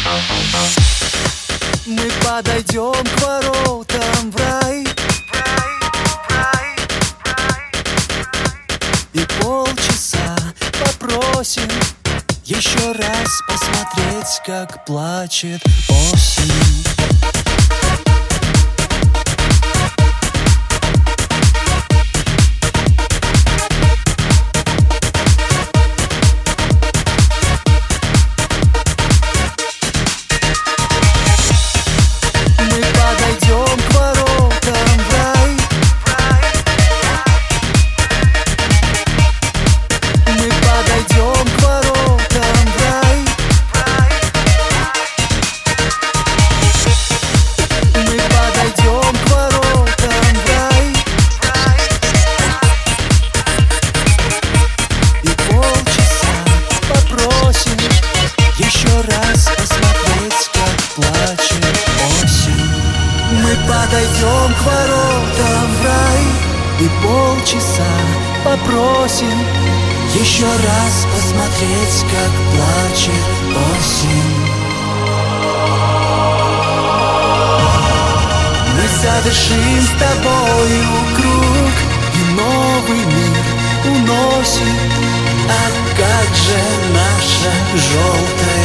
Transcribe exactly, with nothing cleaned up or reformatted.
Мы подойдем к воротам в рай, и полчаса попросим еще раз посмотреть, как плачет осень. Подойдем к воротам в рай, и полчаса попросим еще раз посмотреть, как плачет осень. Мы завершим с тобою круг, и новый мир уносит. А как же наша желтая